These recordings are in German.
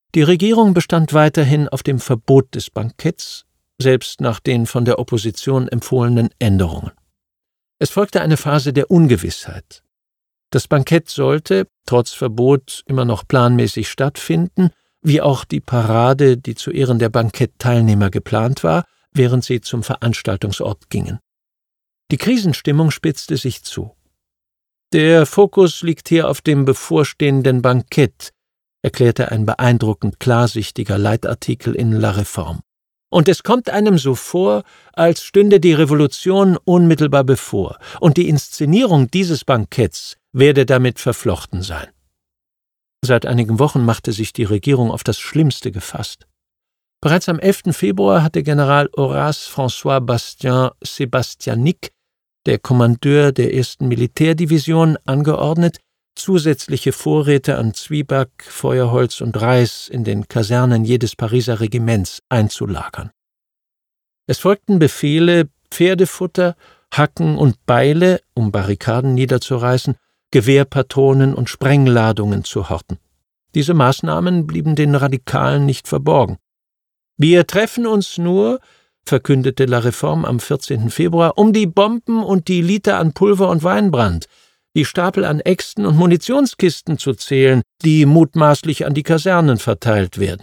Die Regierung bestand weiterhin auf dem Verbot des Banketts, selbst nach den von der Opposition empfohlenen Änderungen. Es folgte eine Phase der Ungewissheit. Das Bankett sollte, trotz Verbot, immer noch planmäßig stattfinden, wie auch die Parade, die zu Ehren der Bankettteilnehmer geplant war, während sie zum Veranstaltungsort gingen. Die Krisenstimmung spitzte sich zu. »Der Fokus liegt hier auf dem bevorstehenden Bankett«, erklärte ein beeindruckend klarsichtiger Leitartikel in La Réforme. »Und es kommt einem so vor, als stünde die Revolution unmittelbar bevor, und die Inszenierung dieses Banketts werde damit verflochten sein.« Seit einigen Wochen machte sich die Regierung auf das Schlimmste gefasst. Bereits am 11. Februar hatte General Horace François Bastien Sébastianic, der Kommandeur der 1. Militärdivision, angeordnet, zusätzliche Vorräte an Zwieback, Feuerholz und Reis in den Kasernen jedes Pariser Regiments einzulagern. Es folgten Befehle, Pferdefutter, Hacken und Beile, um Barrikaden niederzureißen, Gewehrpatronen und Sprengladungen zu horten. Diese Maßnahmen blieben den Radikalen nicht verborgen. »Wir treffen uns nur«, verkündete La Réforme am 14. Februar, »um die Bomben und die Liter an Pulver und Weinbrand, die Stapel an Äxten und Munitionskisten zu zählen, die mutmaßlich an die Kasernen verteilt werden.«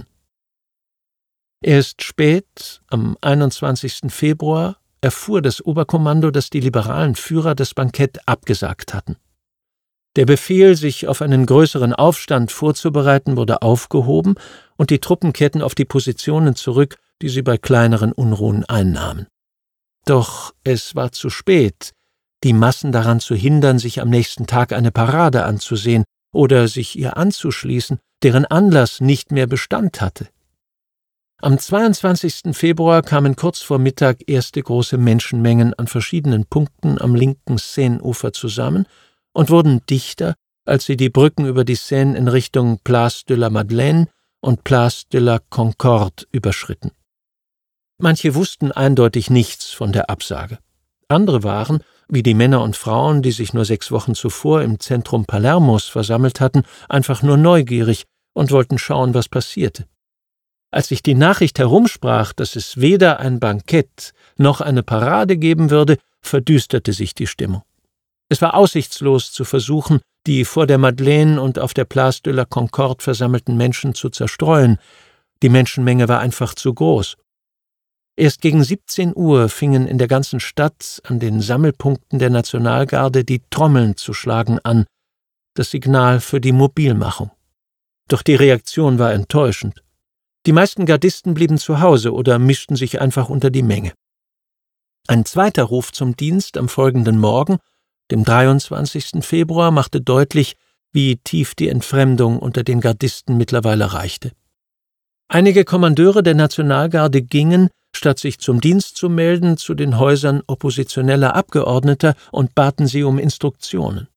Erst spät, am 21. Februar, erfuhr das Oberkommando, dass die liberalen Führer das Bankett abgesagt hatten. Der Befehl, sich auf einen größeren Aufstand vorzubereiten, wurde aufgehoben und die Truppen kehrten auf die Positionen zurück, die sie bei kleineren Unruhen einnahmen. Doch es war zu spät, die Massen daran zu hindern, sich am nächsten Tag eine Parade anzusehen oder sich ihr anzuschließen, deren Anlass nicht mehr Bestand hatte. Am 22. Februar kamen kurz vor Mittag erste große Menschenmengen an verschiedenen Punkten am linken Seineufer zusammen und wurden dichter, als sie die Brücken über die Seine in Richtung Place de la Madeleine und Place de la Concorde überschritten. Manche wussten eindeutig nichts von der Absage. Andere waren, wie die Männer und Frauen, die sich nur 6 Wochen zuvor im Zentrum Palermos versammelt hatten, einfach nur neugierig und wollten schauen, was passierte. Als sich die Nachricht herumsprach, dass es weder ein Bankett noch eine Parade geben würde, verdüsterte sich die Stimmung. Es war aussichtslos zu versuchen, die vor der Madeleine und auf der Place de la Concorde versammelten Menschen zu zerstreuen. Die Menschenmenge war einfach zu groß. Erst gegen 17 Uhr fingen in der ganzen Stadt an den Sammelpunkten der Nationalgarde die Trommeln zu schlagen an, das Signal für die Mobilmachung. Doch die Reaktion war enttäuschend. Die meisten Gardisten blieben zu Hause oder mischten sich einfach unter die Menge. Ein zweiter Ruf zum Dienst am folgenden Morgen, dem 23. Februar, machte deutlich, wie tief die Entfremdung unter den Gardisten mittlerweile reichte. Einige Kommandeure der Nationalgarde gingen, statt sich zum Dienst zu melden, zu den Häusern oppositioneller Abgeordneter und baten sie um Instruktionen.